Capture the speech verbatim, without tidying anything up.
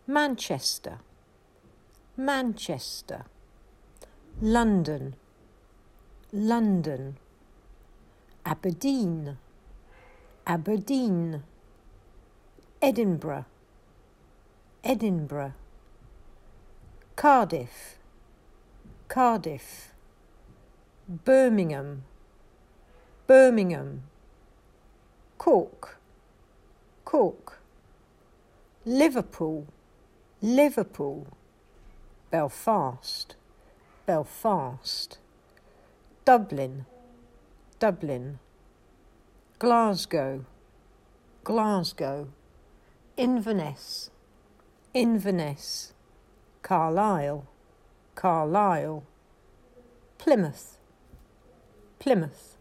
Manchester, Manchester. London, London. Aberdeen, Aberdeen. Edinburgh, Edinburgh. Cardiff, Cardiff. Birmingham, Birmingham. Cork, Cork. Liverpool, Liverpool. Belfast, Belfast. Dublin, Dublin. Glasgow, Glasgow. Inverness, Inverness. Carlisle, Carlisle. Plymouth, Plymouth.